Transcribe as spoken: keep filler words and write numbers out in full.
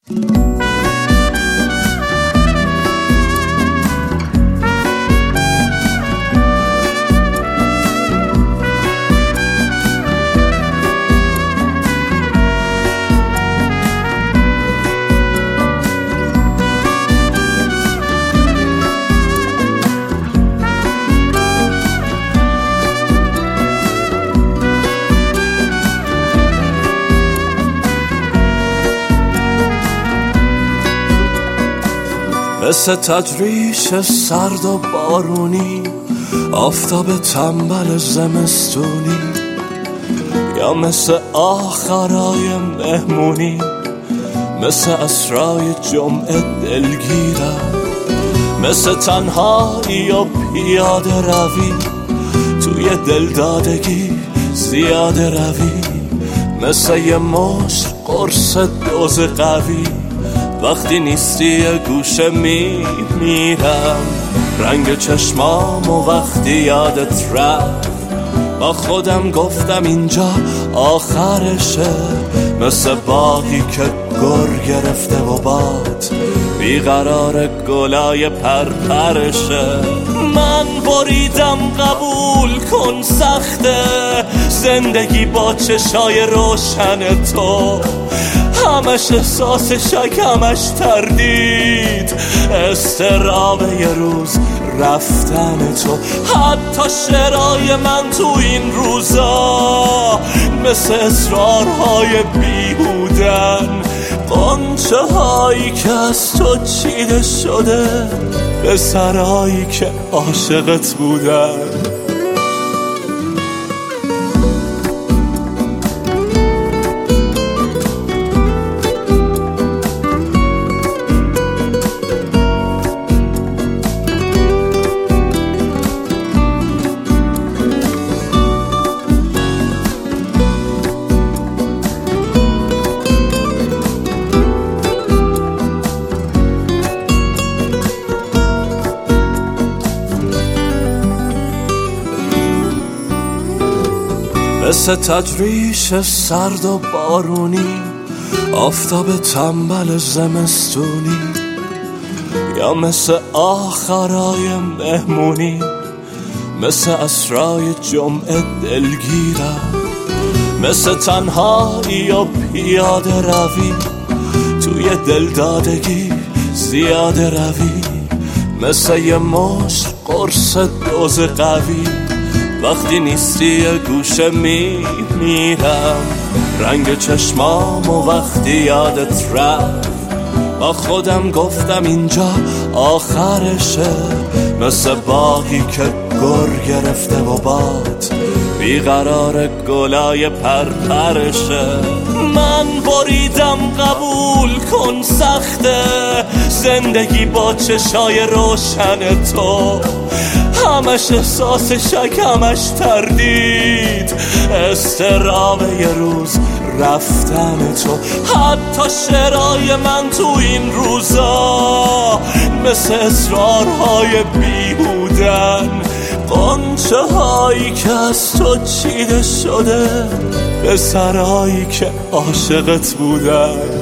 مثل تجریش سرد و بارونی، آفتاب تنبل زمستونی، یا مثل آخرای مهمونی، مثل اسرای جمعه دلگیرم، مثل تنهایی و پیاده روی توی دلدادگی زیاده روی، مثل یه مشت قرص دوز قوی وقتی نیستی یه گوشه می میرم. رنگ چشمام و وقتی یادت رفت با خودم گفتم اینجا آخرشه، مثل باقی که گر گرفته و باد بیقرار گلای پرپرشه. من بریدم قبول کن سخته زندگی با چشای روشن تو، همش احساس شک همش تردید، استراب یه روز رفتن تو. حتی شعرهای من تو این روزا مثل اصرارهای بیهودن، قنچه هایی که از تو چیده شده به سرایی که عاشقت بودن. مثل تجریش سرد و بارونی، آفتاب تنبل زمستونی، یا مثل آخرای مهمونی، مثل اسرای جمعه دلگیرم، مثل تنهایی و پیاده روی توی دلدادگی زیاده روی، مثل یه مشت قرص دوز قوی وقتی نیستی یه گوشه می میرم. رنگ چشمام و وقتی یادت رفت با خودم گفتم اینجا آخرشه، مثل باقی که گر گرفته و باد بیقرار گلای پرپرشه. من بریدم قبول کن سخته زندگی با چشای روشن تو، همش احساس شک همش تردید، استراب یه روز رفتن تو. حتی شعرهای من تو این روزا مثل اصرارهای بیهودن، قنچه هایی که از تو چیده شده به سرایی که عاشقت بودن.